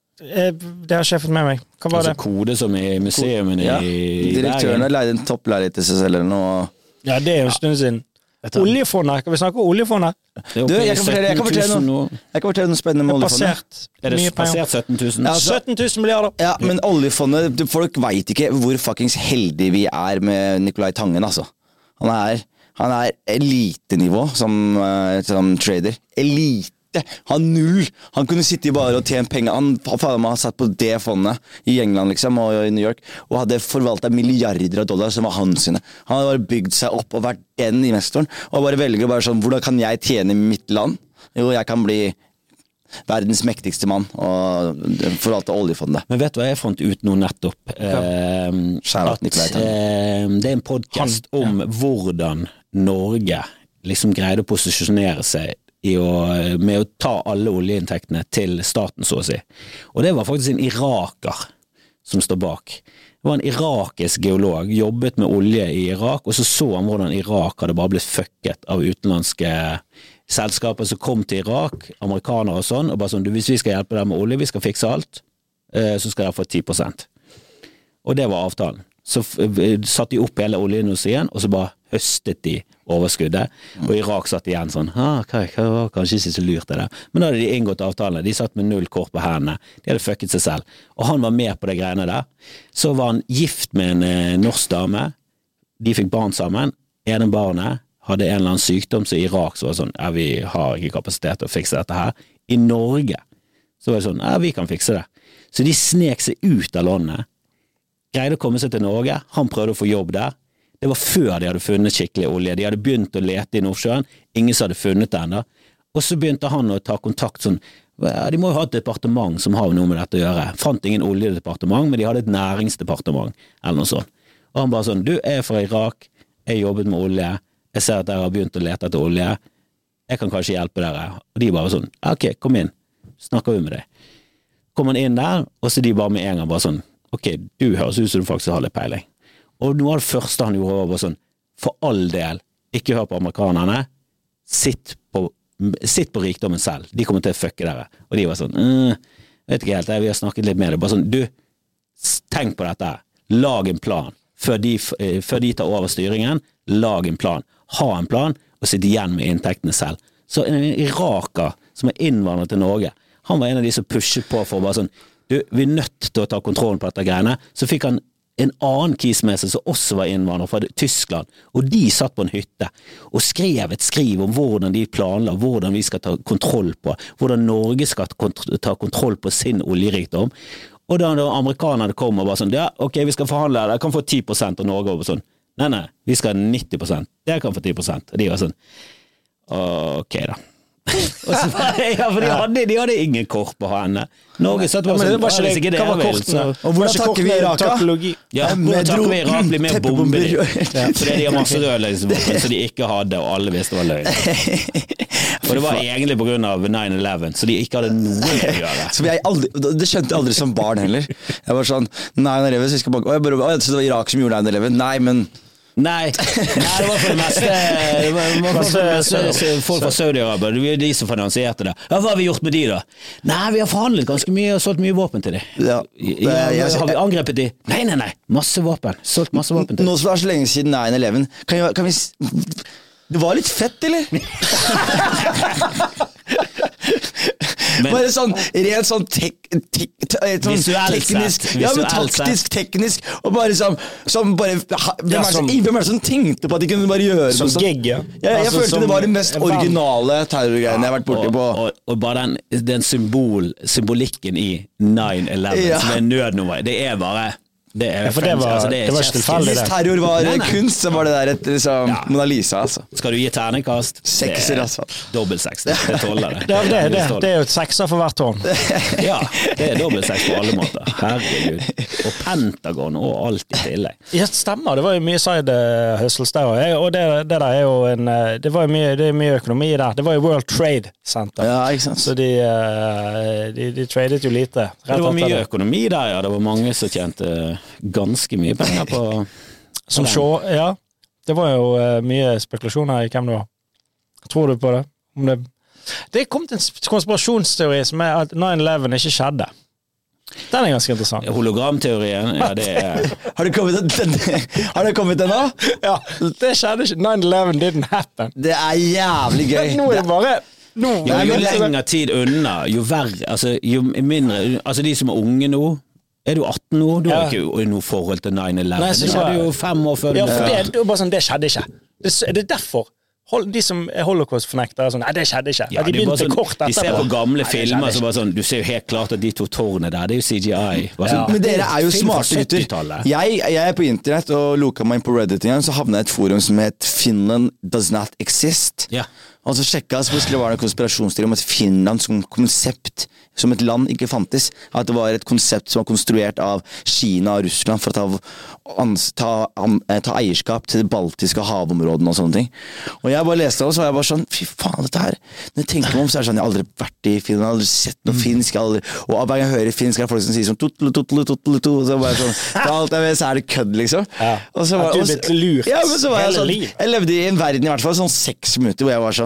Det har sjefen med meg. Hva var altså, det? Kode som i museumen i, ja. i Direktøren har leid en toppleilighet til seg selv eller noe. Ja, det er jo en stund siden. Oljefondet, kan vi snakke om oljefondet? Du, jeg kan fortelle, jeg kan fortelle noe, jeg kan fortelle noe spennende med oljefondet. Er det passert sytten tusen? Ja, altså, sytten tusen milliarder. Ja, men oljefondet, folk vet ikke hvor fuckings heldige vi er med Nicolai Tangen, altså. Han er Han er elitenivå som, uh, som trader. Elite! Han null! Han kunne sitte bare og tjene penger. Han faen meg satt på det fondet i England liksom, og i New York, og hadde forvaltet milliarder av dollar som var hans sine. Han hadde bare bygd seg opp og vært den investoren, og bare velger bare sånn, hvordan kan jeg tjene mitt land? Jo, jeg kan bli verdens mektigste mann og forvalte oljefondet. Men vet du hva jeg fant ut nå nettopp? Eh, at eh, det er en podcast om ja. Hvordan Norge liksom greide å posisjonere seg i å, med å ta alle oljeinntektene til staten, så å si. Og det var faktisk en iraker som står bak. Det var en irakisk geolog, jobbet med olje i Irak, og så så han hvordan Irak hadde bare blitt fucket av utenlandske selskaper som kom til Irak, amerikanere og sånn, og bare sånn, hvis vi skal hjelpe deg med olje, vi skal fikse alt, så skal dere få ti prosent. Og det var avtalen. så satt de opp hele oljeindustrien, og så bare høstet de overskuddet, og Irak satt igjen sånn, ah, hva, hva var kanskje ikke så lurt det der, men da hadde de inngått avtalene, de satt med null kort på hendene, de hadde fucket seg selv, og han var med på det greiene der, så var han gift med en eh, norsk dame, de fikk barn sammen, ene barnet hadde en eller annen sykdom, så Irak så var sånn, ja, vi har ikke kapasitet til å fikse dette her, i Norge, så var det sånn, ja, vi kan fikse det, så de snek seg ut av landet, greide å komme seg til Norge, han prøvde å få jobb der, det var før de hadde funnet skikkelig olje. De hadde begynt å lete i Nordsjøen, ingen som hadde funnet det enda. Og så begynte han å ta kontakt sånn, ja, de må jo ha et departement som har noe med dette å gjøre. Fant ingen oljedepartement, men de hadde et næringsdepartement, eller noe sånt. Og han bare sånn, du er fra Irak, jeg jobbet med olje, jeg ser at dere har begynt å lete etter olje, jeg kan kanskje hjelpe dere. Og de bare sånn, ok, kom inn, snakker vi med deg. Kom han inn der, og så de bare med en gang bare sånn, ok, du høres ut som du faktisk har litt peiling. Og noe av det første han gjorde var sånn, for all del, ikke hør på amerikanerne, sitt på, sitt på rikdommen selv, de kommer til å fucke dere. Og de var sånn, mm, vet ikke helt, vi har snakket litt med det, bare sånn, du, tenk på dette, lag en plan, før de, før de tar over styringen, lag en plan, ha en plan, og sitte igjen med inntektene selv. Så en iraker som er innvandret til Norge, han var en av de som pushet på for bare sånn, du, vi er nødt til å ta kontrollen på dette greiene, så fikk han en annen kis med seg som også var innvandrer fra Tyskland, og de satt på en hytte og skrev et skriv om hvordan de planla, hvordan vi skal ta kontroll på, hvordan Norge skal ta kontroll på sin oljerikdom. Og da amerikanerne kom og bare sånn, ja, ok, vi skal forhandle, jeg kan få ti prosent av Norge, og sånn, nei, nei, vi skal ha nitti prosent, jeg kan få ti prosent, og de var sånn, ok da. Og så, ja, for de hadde, de hadde ingen kort på henne. Norge satt bare sånn, ja, det, det, hva var kortene? Og hvordan takker vi Irak? Ja, hvordan takker vi Irak blir mer bomber ja, fordi de har masse rødløsvåpen som de ikke hadde, og alle visste var løgn. Og det var egentlig på grunn av nine eleven, så de ikke hadde noe å gjøre. Så jeg aldri, det skjønte jeg aldri som barn heller. Jeg var sånn, nine eleven, så, og jeg bare, så det var Irak som gjorde nine eleven. Nei, men Nei, nei, det var for det meste, det var, det var for det meste folk fra Saudi-Arabia, det var de som finansierte det. Ja, hva har vi gjort med de da? Nei, vi har forhandlet ganske mye og solgt mye våpen til de. Ja, ja, har vi angrepet de? Nei, nei, nei, masse våpen, solgt masse våpen til de. Nå som det er så lenge siden nine eleven, kan, kan vi... Det var litt fett, eller? Men, bare sånn, rent sånn, tek, tek, tek, sånn teknisk, ja, men taktisk, teknisk, og bare sånn, sånn bare, hvem er, som, hvem er det som tenkte på at de kunne bare gjøre som sånn? Gig, ja. Ja, jeg altså, følte det var den mest originale terrorgreiene jeg har vært borte på. Og, og, og bare den, den symbol, symbolikken i nine eleven, ja. Som er nødnummer, det er bare... Det er, ja, for det var, altså, det, det var ikke tilfeldig. Hvis terror var nei, nei. kunst, så var det der et liksom, ja. Mona Lisa, altså. Skal du gi terningkast? Sekser, altså. Dobbelt seks, det tåler det. Det, det, det, det er jo et sekser for hvert tårn. Ja, det er dobbelt seks på alle måter. Herregud. Og Pentagon og alt i tillegg. Ja, stemmer. Det var jo mye side hustles der, og det, det der er jo en, det var jo mye, det er mye økonomi der. Det var jo World Trade Center. Ja, ikke sant. Så de, de, de tradet jo lite. Det var mye økonomi der, ja. Det var mange som tjente ganske mye penger på som så, ja. Det var jo uh, mye spekulasjoner i hvem det var. Tror du på det? Om det det kom til en konspirasjonsteori som er at nine eleven ikke skjedde. Den er ganske interessant. Hologramteorien, ja, det er Har det kommet den, har det kommet den da? Ja, det skjedde ikke. nine eleven didn't happen. Det er jævlig gøy. Nå er det bare nå, jo, jo lenger tid unna, jo verre, altså, jo mindre, altså de som er unge nå, er du atten nå? Du har ja. Ikke noe forhold til nine eleven. Det skjedde jo fem år før. Ja, for det, det er bare sånn, det skjedde ikke. Det, det er derfor de som er holocaust-fornektere er sånn, nei, det skjedde ikke. Ja, de begynte sånn, kort etterpå. De ser på gamle nei, filmer, så bare sånn, du ser jo helt klart at de to tårene der, det er jo C G I. Sånn, ja. Men dere er jo smarte gutter. Jeg, jeg er på internett og loka meg inn på Reddit igjen, så havnet jeg i et forum som het Finland does not exist. Ja. Og så sjekket jeg, så plutselig var det en konspirasjonsteori om at Finland som konsept, som et land ikke fantes. At det var et konsept som var konstruert av Kina og Russland for å ta, ta, ta eierskap til de baltiske havområdene og sånne ting. Og jeg bare leste det, og så var jeg bare sånn, fy faen, dette her. Når jeg tenker meg om, så er det sånn, jeg har aldri vært i Finland, jeg har aldri sett noe mm. finsk, jeg aldri, og hver gang jeg hører finsk, er det folk som sier sånn, tutlu, tutlu, tutlu, tutlu, og så bare sånn, for alt jeg vet, så er det kødd, liksom. Ja. Og så var, at du ble lurt. Ja, men så var jeg sånn, jeg levde i en verden i hvert fall, sånn seks minutter, hvor jeg var sånn,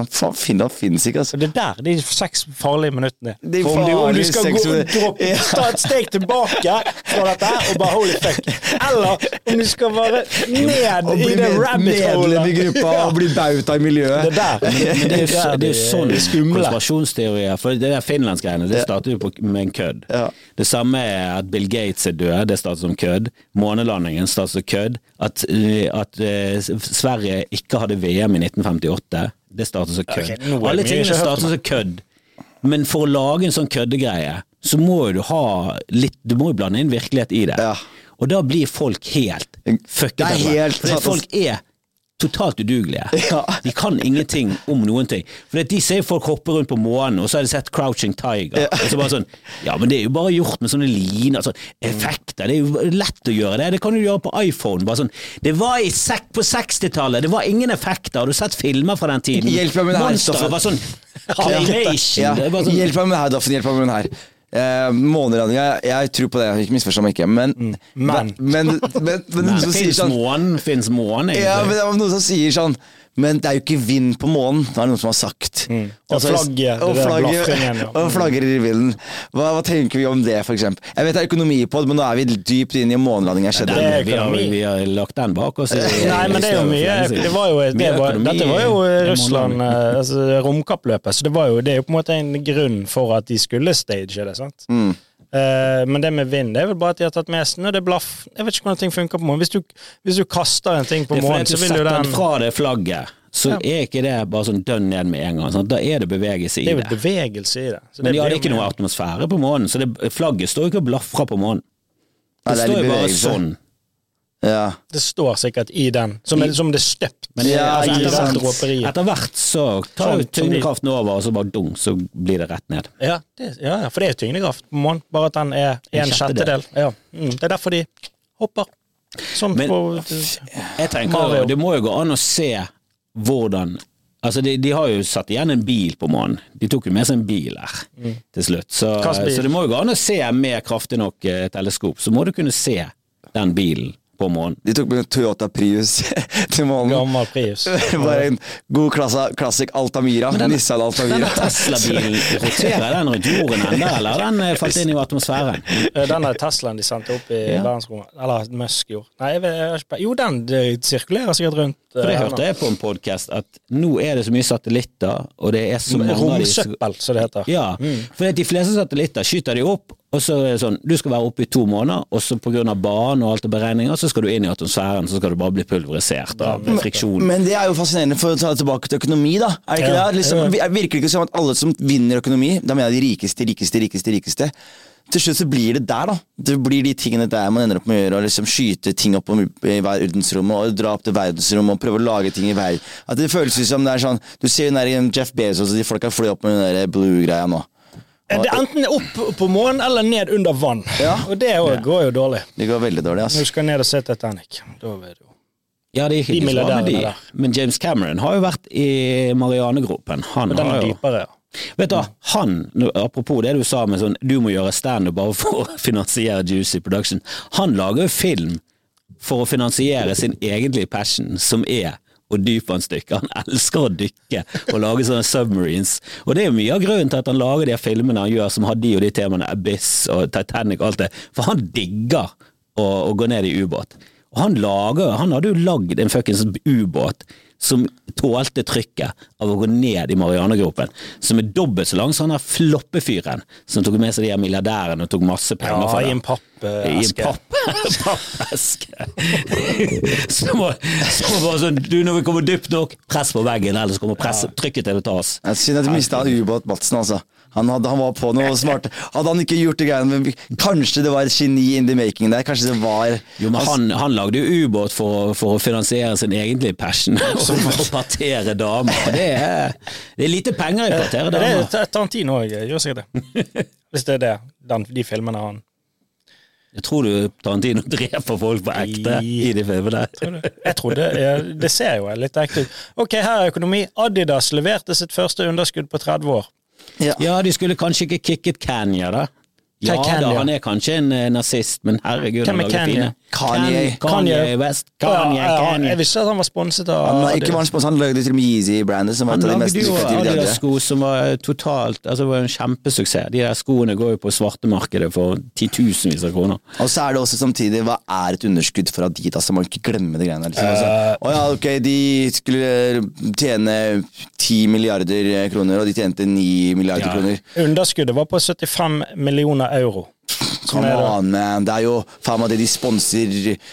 faen, Finland finnes ikke, altså. Det er der, de seks farlige minuttene. De For om, de, om du skal gå seks... og droppe, ta et steg tilbake fra dette og bare holy fuck. Eller om du skal bare ned i det rabbit hole. I gruppa og bli bauta i miljøet. Det der. Men det, men det, er, jo, det er jo sånn konspirasjonsteorier, for det der Finlandsgreiene, det startet jo på, med en kødd. Ja. Det samme er at Bill Gates er død, det startet som kødd. Månelandingen startet som kødd. At, at uh, Sverige ikke hadde V M i nitten femtiåtte, det startet som kødd. Okay, alle tingene startet som kødd. Men for å lage en sånn køddegreie, så må du ha litt, du må jo blande inn virkelighet i det. Ja. Og da blir folk helt fucket. Det er helt fordi folk er totalt udugelige. Ja. De kan ingenting om noen ting. For de ser folk hoppe rundt på månen, og så har de sett Crouching Tiger. Ja. Og så bare sånn, ja, men det er jo bare gjort med sånne liner, sånn, effekter, det er jo lett å gjøre det. Det kan du gjøre på iPhone, bare sånn, det var i sek på sekstitallet, det var ingen effekter, har du sett filmer fra den tiden? Hjelp meg med det her, Monster var sånn, claymation. Ja. Det var sånn, hjelp meg med det her, Daffen, hjelp meg med den her. Uh, månelanding, jeg, jeg tror på det, ikke misforstå meg ikke, men mm. men, men, men, men noen som sier sånn månen, finnes månen ja, men det var noen som sier sånn, men det er jo ikke vind på månen, det er noen som har sagt mm. og flagget og flagget, ja. og flagger i vinden hva, hva tenker vi om det for eksempel jeg vet det er økonomi på det, men nå er vi dypt inn i månelanding ja, det er, vi, har, vi har lagt den bak oss i, nei, men det er jo mye det var jo, det var, dette var jo Russland altså, romkappløpet, så det var jo det er jo på en måte en grunn for at de skulle stage det, sant? Mm. Uh, men det med vind, det er vel bare at de har tatt med seg når det er blaff, jeg vet ikke hvordan ting funker på månen hvis du, hvis du kaster en ting på månen så vil jo den den fra det flagget så ja. Er ikke det bare sånn dønn ned med en gang sånn. Da er det bevegelse i det det er jo bevegelse i det så men det de hadde ikke noe atmosfære på månen så det, flagget står ikke og blaffer på månen det, det står jo bare sånn ja. Det står sikkert i den som, er, som det er støpt men det, ja, altså, etter, etter hvert så tar jo tyngdekraften over og så bare dung, så blir det rett ned ja, det, ja, for det er tyngdekraft på månen bare at den er en, en sjettedel ja. mm, det er derfor de hopper sånn men, på jeg tenker jo, det må jo gå an å se hvordan altså de, de har jo satt igjen en bil på månen de tok jo med seg en bil her mm. til slutt så, så det må jo gå an å se med kraftig nok eh, teleskop så må du kunne se den bilen på månen. De tok med en Toyota Prius til månen. Gammel Prius. Bare en god klasse, klassik Altamira. Den, Nissan Altamira. Denne Tesla-bilen, roterer den rundt jorden enda, eller den falt inn i atmosfæren? Den er Teslaen de sendte opp i ja. verdensrommet. Eller Musk gjorde. Nei, jeg vet, jeg ikke, jo, den sirkulerer sikkert rundt. For det hørte jeg på en podcast, at nå er det så mye satellitter, og det er så mange romsøppel, så det heter. Ja, mm. for de fleste satellitter skyter de opp, og så er det sånn, du skal være oppe i to måneder, og så på grunn av banen og alt det beregninger, så skal du inn i atmosfæren, så skal du bare bli pulverisert av men, friksjon. Men det er jo fascinerende for å ta det tilbake til økonomi, da. Er det ikke ja. det? Liksom, virker det ikke som at alle som vinner økonomi, da mener jeg de rikeste, rikeste, rikeste, rikeste, til slutt så blir det der, da. Det blir de tingene der man ender opp med å gjøre, og liksom skyte ting opp i verdensrommet, og dra opp til verdensrommet, og prøve å lage ting i verden. At det føles som det er sånn, du ser jo den der Jeff Bezos, og de folk har flyttet opp med den der blue-greia nå. Det er enten opp på månen eller ned under vann. Ja. Og det ja. går jo dårlig. Det går veldig dårlig, altså. Når du skal ned og se Titanic, da vet du. Ja, det er ikke de de. Der. Men James Cameron har jo vært i Marianegropen. Han den har er jo... dypere, ja. Vet du, han, apropos det du sa med sånn, du må gjøre stand-up bare for å finansiere Juicy Production. Han lager jo film for å finansiere sin egentlige passion, som er å dypvannsdykke. Han elsker å dykke og lage sånne submarines. Og det er jo mye av grunnen til at han lager de filmene han gjør som har de og de temaene, Abyss og Titanic og alt det. For han digger å, å gå ned i ubåt. Og han lager, han hadde jo lagd en fuckings ubåt som tålte trykket av å gå ned i Marianegropen, som er dobbelt så lang som han har floppefyren, som tok med seg de her milliardærene og tok masse penger ja, for det. Ja, i en pappeske. I en papp, pappeske. så må, så må bare sånn, du når vi kommer dypt nok, press på veggen, eller så kommer press, ja. trykket til å ta oss. Jeg synes at du mistet en ubåt, Madsen, altså. Han, hadde, han var på noe smart. Hadde han ikke gjort det greiene, men kanskje det var et geni in the making der, kanskje det var... Jo, men han, han lagde jo ubåt for, for å finansiere sin egentlige passion, og for å partere damer. Det er, det er lite penger i partere damer. Det tar en tid nå, jeg gjør sikkert det. Hvis det er det, den, de filmene han... Jeg tror du tar en tid og dreper folk på ekte i, i de filmene. Jeg tror det, jeg, det ser jo litt ekte ut. Ok, her er økonomi. Adidas leverte sitt første underskudd på tretti år. Ja. ja, de skulle kanskje ikke kicket Kanye da. Ja, Kanye? Da, han er kanskje en uh, nazist, men herregud, hvem er Kanye? Kanye. Kanye West. Kanye, ja, ja, Kanye. Jeg visste at han var sponset av Han, ikke var han sponset, han lagde til og med Yeezy-brandet, som var Han et av de mest lagde jo lukrative de hadde. Adidas-sko som var totalt, altså det var en kjempesuksess. De der skoene går jo på svartemarkedet for titusenvis av kroner. Og så er det også samtidig, hva er et underskudd for Adidas? Så må du ikke glemme det greiene. Liksom. Altså, å ja, ok, de skulle tjene ti milliarder kroner, og de tjente ni milliarder Ja. kroner. Underskuddet var på syttifem millioner euro. Come on, man. Det er jo faen meg det de sponser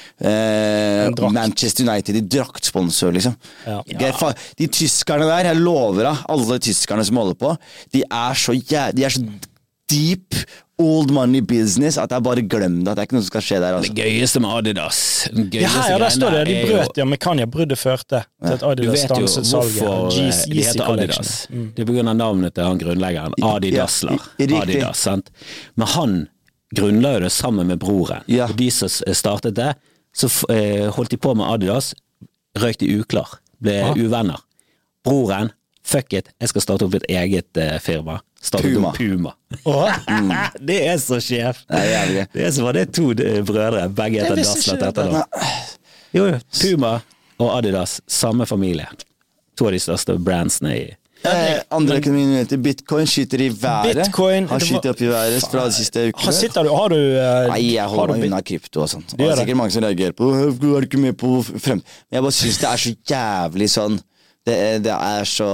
eh, Manchester United, de draktsponsor, liksom. Ja. Ja. De tyskerne der, jeg lover deg, alle tyskerne som holder på, de er så jæ... De er så deep old money business at jeg bare glemmer det, at det er ikke noe som skal skje der. Altså. Det gøyeste med Adidas den Ja, gøyeste her, der står det, de greien der er brøt, ja, Mekania bruddet førte til at Du Adidas vet jo stanset salget. hvorfor Yeezy de heter Collection. Adidas. Det er på grunn av navnet til han grunnleggeren, Adidasler. Ja, riktig. Adidas, sant? Men han grunnla jo det sammen med broren. Ja. Og de som startet det, så eh, holdt de på med Adidas, røyk de uklar, ble Ah. uvenner. Broren, fuck it, jeg skal starte opp et eget eh, firma. Startet Puma. opp Puma. Åh, Det er så sjef. Det er jævlig. Det er som var det to eh, brødre, begge Jeg heter visste Daslet ikke etter det. da. Jo, jo, Puma og Adidas, samme familie. To av de største brandsene i Eh, andre økonominyheter, bitcoin skyter i været. Bitcoin, har det skyter var- opp i været fra de siste Har, ukene. sitter du, har du eh, Nei, jeg har holder du meg bit- unna krypto og sånt. Og Du det gjør er det? sikkert mange som reagerer på «Hvorfor er du ikke med på frem?» Men jeg bare synes det er så jævlig sånn Det, er- det er så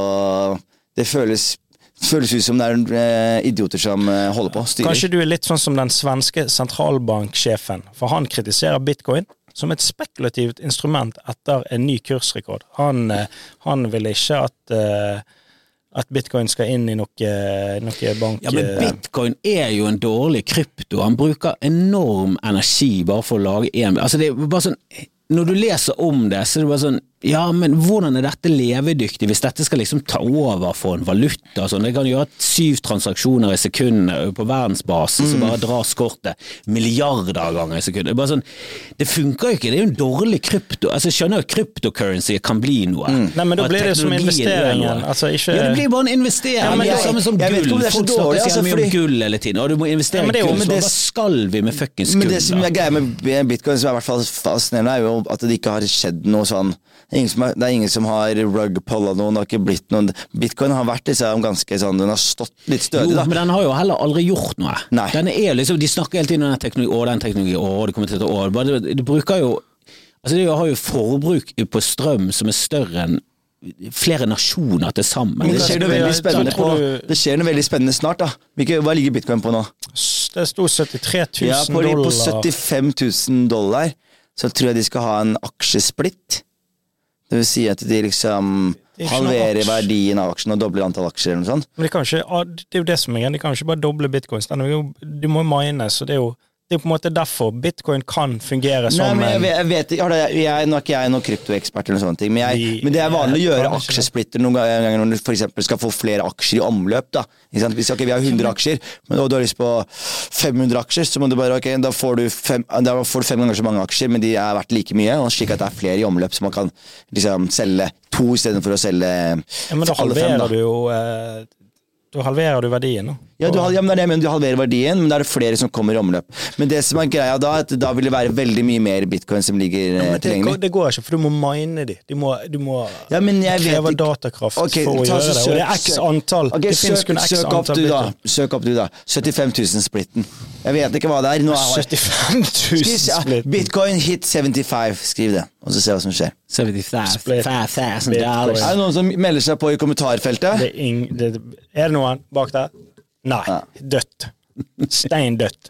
Det føles føles ut som det er eh, idioter som eh, holder på, styrer. Kanskje du er litt sånn som den svenske sentralbanksjefen, for han kritiserer bitcoin som et spekulativt instrument etter en ny kursrekord. Han, eh, han vil ikke at, eh, at bitcoin skal inn i noe, noe bank... Ja, men eh, bitcoin er jo en dårlig krypto. Han bruker enorm energi bare for å lage en... Altså det er bare sånn... Når du leser om det, så er det bare sånn, ja, men hvordan er dette levedyktig hvis dette skal liksom ta over for en valuta og sånn? Det kan gjøre syv transaksjoner i sekundet på verdensbasis, mm. så bare dras kortet milliarder ganger i sekundet. Det er bare sånn, det funker jo ikke, det er jo en dårlig krypto. Altså, jeg skjønner jo cryptocurrency kan bli noe. Mm. Nei, men da Og blir det som teknologien er investeringen. noe. Altså, ikke... Ja, det blir bare en investering. Ja, men det er jeg- samme som jeg vet ikke om gull. det er så Folk snakker dårlig, så altså, mye fordi- om gull hele tiden, og du må investere Ja, men det i er jo- gull, men så det- hva skal vi med fuckings gull? Men det som da? er greia med bitcoin, som er i hvert fall fascinerende, er jo at det ikke har skjedd noe sånn. Det er ingen som har, det er ingen som har rug-pulla noen, det har ikke blitt noen. Bitcoin har vært liksom ganske sånn, den har stått litt stødig, Jo, da. men den har jo heller aldri gjort noe. Nei. Den er liksom, de snakker hele tiden om den teknologi, å, den teknologi, å, det kommer til å, å, bare det, det bruker jo, altså det har jo forbruk på strøm som er større enn flere nasjoner til sammen. Men det skjer noe veldig spennende på, tror du- det skjer noe veldig spennende snart, da. Hvilke, hva ligger bitcoin på nå? Det sto syttitre tusen Ja, på, dollar. på syttifem tusen dollar, så tror jeg de skal ha en aksjesplitt. Det vil si at de liksom Det er ikke noe halverer aksje. verdien av aksjen og dobler antall aksjer eller noe sånt. Men de kan ikke, ah, det er jo det som er greia, de kan ikke bare doble bitcoins. Den er jo, de må jo mines, og det er jo det er på en måte derfor bitcoin kan fungere Nei, som men jeg, en vet- jeg vet ikke, har det- jeg, nå er ikke jeg noen kryptoekspert eller sånne ting, men, jeg, Vi- men det er vanlig å gjøre kan ikke det. aksjesplitter noen ganger når du for eksempel skal få flere aksjer i omløp, da. Ikke sant? Hvis okay, vi har hundre aksjer, men og du har lyst på fem hundre aksjer, så må du bare, ok, da får du fem, da får du fem ganger så mange aksjer, men de er verdt like mye, og slik at det er flere i omløp, så man kan liksom selge to i stedet for å selge Ja, men da alle fem, da. halverer du jo eh, Da halverer du verdien nå. Ja, du, hal- ja, men det er det jeg mener, du halverer verdien, men da er det flere som kommer i omløp. Men det som er greia da, er at da vil det være veldig mye mer bitcoin som ligger Ja, eh, men det, går, tilgjengelig. det går ikke, for du må mine de. Du må, du må Ja, men jeg vet kreve ikke- datakraft Ok, for å ta gjøre så det. Og det er x søk- antall. Ok, det finnes søk, kun x søk opp antall du da. bitcoin. Søk opp du da. syttifem tusen splitten. Jeg vet ikke hva det er. Nå har jeg... syttifem Skriv, tusen ja, splitt. Bitcoin hit syttifem. Skriv det, og så se hva som skjer. seventy-five thousand Bitcoin. dollars. Er det noen som melder seg på i kommentarfeltet? Det er, ing, det, er det noen bak der? Nei. Ja. Dødt. Stein dødt.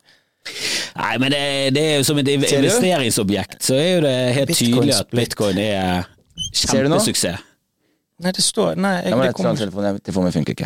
Nei, men det, det er jo som et Ser du? investeringsobjekt, så er jo det helt Bitcoin tydelig at split. bitcoin er Ser du nå? kjempesuksess. Nei, det står Nei, jeg, Jeg må det lete kommer fram telefonen. Telefonen min funker ikke.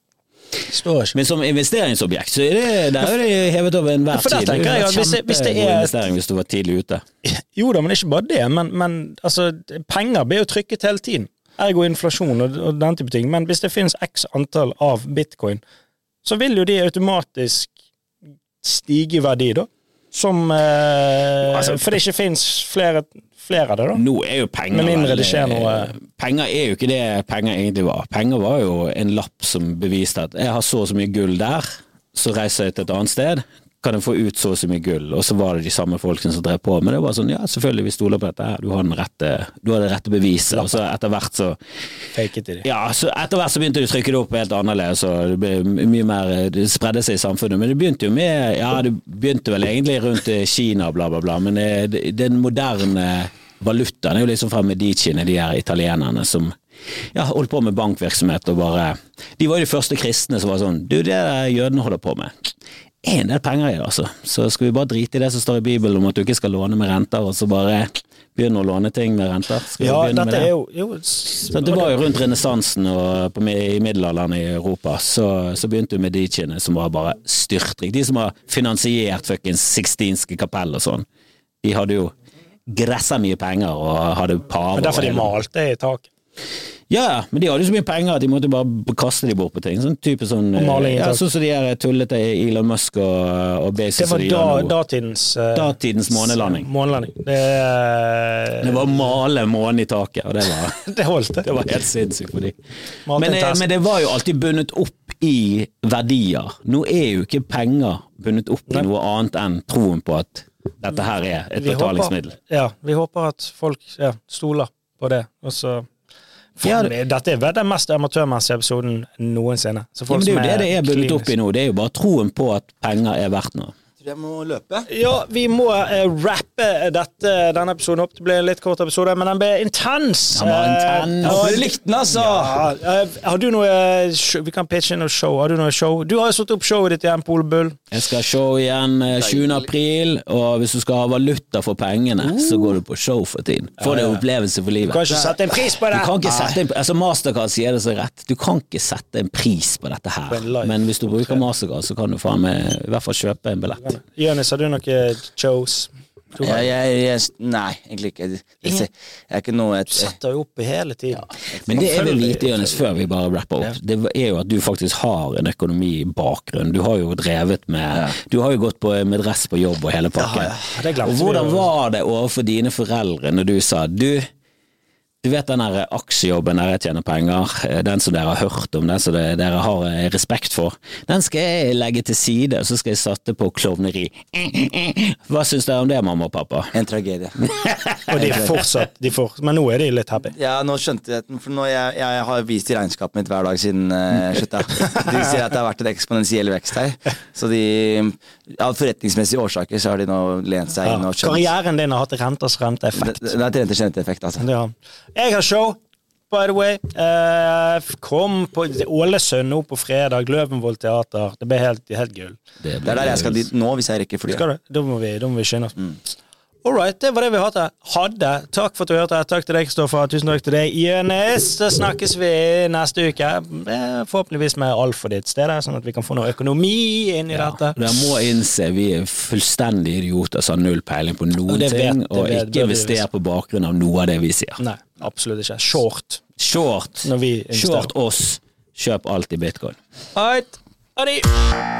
det står ikke. Men som investeringsobjekt, så er det, der er det hevet over enhver For der tid. Det er tenker jeg jo at hvis det- hvis det kjempegod er- investering hvis du var tidlig ute. Jo da, men ikke bare det. Men, men altså, penger blir jo trykket hele tiden. Ergo inflasjon og, og den type ting. Men hvis det finnes x antall av bitcoin, så vil jo de automatisk stige i verdi, da. Som eh, Altså- For det ikke finnes flere, flere av det, da. Nå er jo penger Med mindre veldig- det skjer noe- Penger er jo ikke det penger egentlig var. Penger var jo en lapp som beviste at jeg har så og så mye gull der, så reiser jeg til et annet sted. kan du få ut så og så mye gull, og så var det de samme folkene som drev på, men det var sånn, ja, selvfølgelig vi stoler på dette her, du har den rette, du har det rette beviset, og så etter hvert så fake it i det. Ja, så etter hvert så begynte du å trykke det opp helt annerledes, og det ble mye mer, det spredde seg i samfunnet, men det begynte jo med, ja, det begynte vel egentlig rundt Kina, bla bla bla, men det, den moderne valutaen er jo liksom fra Mediciene, de her italienerne som ja, holdt på med bankvirksomhet og bare, de var jo de første kristne som var sånn, du, det er jødene holder på med. En del penger i det, altså. Så skal vi bare drite i det som står i Bibelen om at du ikke skal låne med renter, og så bare begynne å låne ting med renter. Skal ja, dette det? Er jo, jo så det var jo rundt renessansen og på, i middelalderen i Europa, så, så begynte jo Mediciene som var bare styrtrik. De som har finansiert fuckings Sixtinske kapell og sånn, de hadde jo gresset mye penger og hadde paver. Men derfor de malte i taket. Ja, men de hadde jo så mye penger at de måtte bare kaste de bort på ting. Sånn type sånn, ja, sånn som de her tullete Elon Musk og, og Bezos. Det var da, datidens uh, datidens månelanding. Månelanding. Det, uh, det var å male månen i taket, og det var det holdt det. Det var helt sinnssykt for de. Men, men det var jo alltid bundet opp i verdier. Nå er jo ikke penger bundet opp i noe annet enn troen på at dette her er et betalingsmiddel. Ja, vi håper at folk ja, stoler på det, og så Ja, det, dette er den mest amatørmessige episoden noensinne. Så folk ja, men det er jo det det er bundet opp i nå. Det er jo bare troen på at penger er verdt noe. Jeg må løpe. Ja, vi må uh, rappe dette, denne episoden opp. Det ble en litt kort episode, men den ble intens. Den var intens. Uh, ja, du likte den, altså. Ja, uh, har du noe show? Vi kan pitche inn noe show. Har du noe show? Du har jo satt opp showet ditt igjen, Polbull. Jeg skal ha show igjen uh, sjuende april, og hvis du skal ha valuta for pengene, uh. så går du på show for tiden. Får det opplevelse for livet. Du kan ikke sette en pris på det. Du kan ikke sette en, altså Mastercard sier det så rett. Du kan ikke sette en pris på dette her. Men hvis du bruker Mastercard, så kan du faen med i hvert fall kjøpe en billett. Jønnes, har du noen shows? Ja, jeg, jeg, nei, egentlig ikke. Jeg, jeg er ikke noe et, Du setter jo opp i hele tiden. Ja. Men det er vel vite, Jønnes, før vi bare rapper opp. Det er jo at du faktisk har en økonomibakgrunn. Du har jo drevet med ja. Du har jo gått på, med dress på jobb og hele pakken. Ja, ja. Og hvordan var det overfor dine foreldre når du sa du Du vet den her aksjejobben der jeg tjener penger, den som dere har hørt om, den som dere har respekt for, den skal jeg legge til side, og så skal jeg satte på klovneri. Hva synes dere om det, mamma og pappa? En tragedie. Og de er fortsatt, de for, men nå er de litt happy. Ja, nå skjønte jeg den, for nå jeg, jeg har vist i regnskapet mitt hver dag siden uh, slutta. De sier at det har vært en eksponentiell vekst her, så de, av forretningsmessige årsaker så har de nå lent seg inn og skjønt. Karrieren din har hatt renters renteeffekt. Det, det er renters renteeffekt, altså. Ja. Jeg har show, by the way. Uh, kom på Ålesund nå på fredag, Løvenvold teater. Det ble helt, helt gull. Det, det er der jeg skal dit nå, hvis jeg rekker flyet. Skal du? Da må vi, da må vi skynde oss. Mm. Alright, det var det vi hadde. hadde. Takk for at du hørte. Takk til deg, Kristoffer. Tusen takk til deg, Jønnes. Så snakkes vi neste uke. Forhåpentligvis med Alf for ditt sted, sånn at vi kan få noe økonomi inn i ja, dette. Dere må innse vi er fullstendig idioter som har null peiling på noen vet, ting, og vet, ikke investere på bakgrunn av noe av det vi sier. Nei, absolutt ikke. Short. Short. Short oss. Kjøp alt i bitcoin. Alright. Adi.